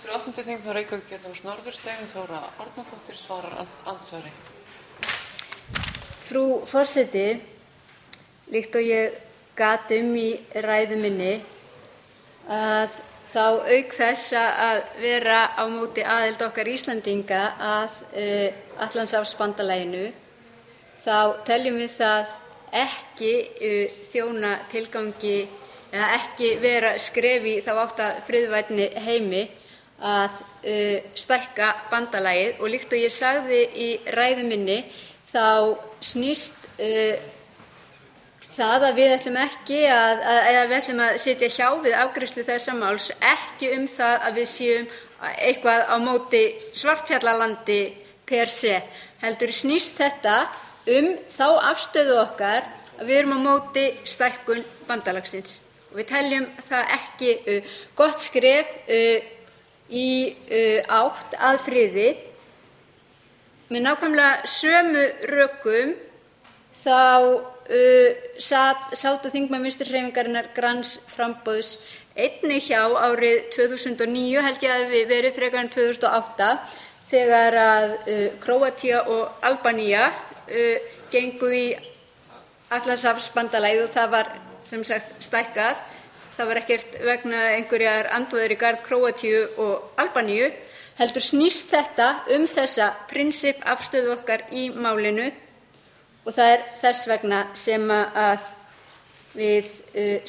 Eftir 8. þingmaður Reykjavíkurkjördæmis norðursteig, Þóra Árnadóttir svarar andsvari. Frú forseti, líkt og ég gat í ræðu minni, að þá auk þess að vera á móti aðild okkar Íslendinga að Atlantshafsbandalaginu, þá teljum við það ekki þjóna tilgangi eða ekki vera skref í þá átt að friðvænni heimi að stækka bandalagið. Og líkt og ég sagði í ræðu minni, þá snýst það að við ætlum að sitja hjá við afgreiðslu þessa máls ekki það að við séum eitthvað á móti Svartfjallalandi per se, heldur snýst þetta þá afstöðu okkar að við erum á móti stækkun bandalagsins. Og við teljum það ekki gott skref í átt að friði. Með nákvæmlega sömu rökum sátu þingmenn Vinstrihreyfingarinnar græns framboðs einnig hjá árið 2009, held ég að hafi verið frekar en 2008, þegar að Króatía og Albanía gengu í Atlantshafsbandalagið og það var sem sagt stækkað. Það var ekkert vegna einhverjar andúðar í garð Króatíu og Albaníu, heldur snýst þetta þessa prinsippafstöðu okkar í málinu, og það þess vegna sem að við